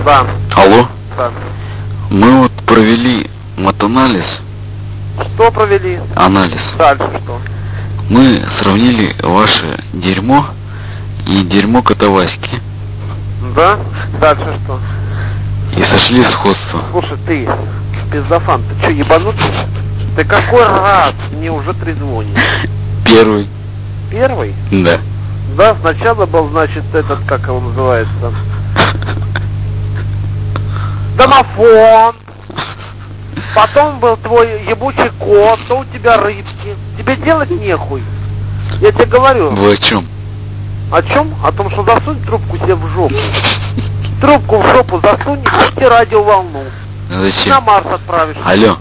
Да. Алло? Да. Мы вот провели матанализ. Что провели? Анализ. Дальше что? Мы сравнили ваше дерьмо и дерьмо кота Васьки. Да? Дальше что? И сошли сходство. Слушай, ты, пиздафан, ты что, ебанутый? Ты какой раз мне уже трезвонишь? Первый. Первый? Да. Да, сначала был, значит, этот, как его называется? Домофон. Потом был твой ебучий кот, то у тебя рыбки. Тебе делать нехуй. Я тебе говорю. Вы о чем? О чем? О том, что засунь трубку себе в жопу. Трубку в жопу засунь и радиоволну. Зачем? На Марс отправишь. Алло.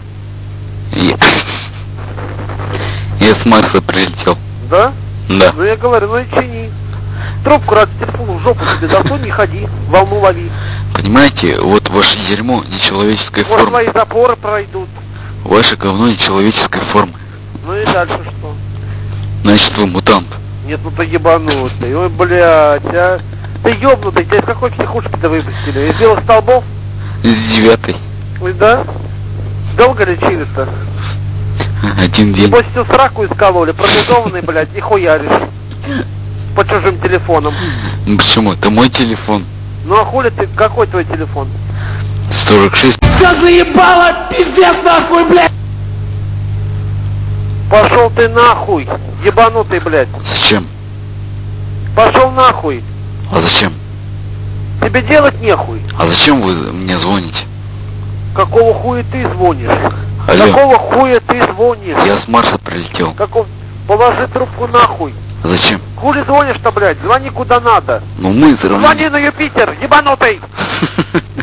Я с Марса прилетел. Да? Да. Ну я говорю, ну и чини. Трубку радиотелефону в жопу себе засунь и ходи, волну лови. Понимаете, вот ваше дерьмо нечеловеческой Может, формы. твои запоры пройдут. Ваше говно нечеловеческой формы. Ну и дальше что? Значит, вы мутант. Нет, ну ты ебанутый. Ой, блядь, а. Ты ёбнутый, тебя из какой психушки-то выпустили? Из белых столбов? Из 9-й. Ой, да? Долго лечили-то? 1 день. Небось всю сраку искололи, промезованный, блядь, и хуяришь. По чужим телефонам. Ну почему? Это мой телефон. Ну а хули ты, какой твой телефон? 46. Все заебало, пиздец нахуй, блядь! Пошел ты нахуй, ебанутый, блядь. Зачем? Пошел нахуй. А зачем? Тебе делать нехуй. А зачем вы мне звоните? Какого хуя ты звонишь? Алло. Какого хуя ты звонишь? Я с Марса прилетел. Каков... Положи трубку нахуй. А зачем? Хули звонишь-то, блядь? Звони куда надо. Ну мы сравнили. Звони на Юпитер, ебанутый!